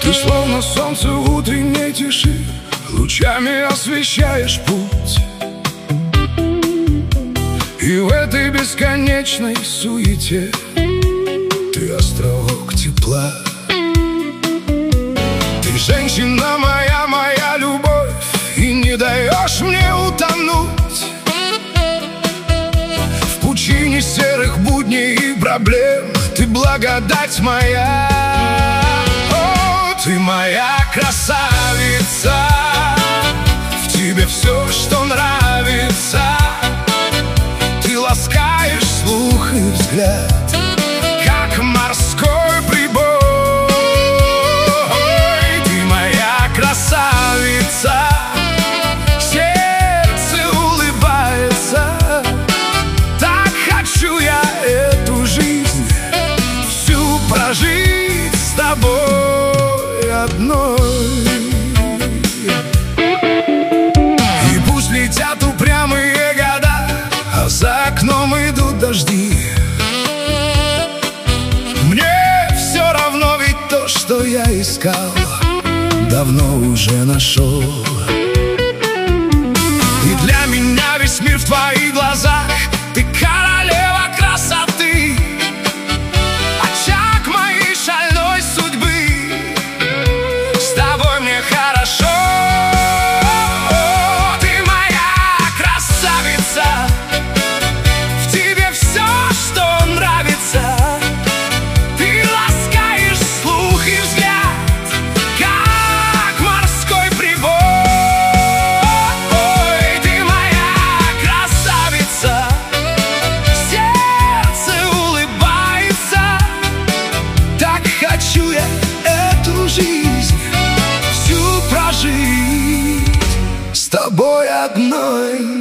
Ты словно солнце в утренней тиши, лучами освещаешь путь. И в этой бесконечной суете ты островок тепла. Ты женщина моя, моя любовь, и не даешь мне утонуть в пучине серых будней и проблем. Ты благодать моя, о, ты моя красавица. В тебе все, что нравится. Ты ласкаешь слух и взгляд, как морской прибой. Ты моя красавица, сердце улыбается. Так хочу я эту жизнь всю прожить с тобой одной. И пусть летят упрямые года, а за окном идут дожди, мне все равно, ведь то, что я искал, давно уже нашел. И для меня весь мир в твоих глазах. Ты королева красоты, очаг моей шальной судьбы. С тобой мне хорошо. Ты моя красавица, в тебе все, что нравится. Ты ласкаешь слух и взгляд, как морской прибой. Ты моя красавица, сердце улыбается. Так хочу я эту жизнь всю прожить с тобой одной.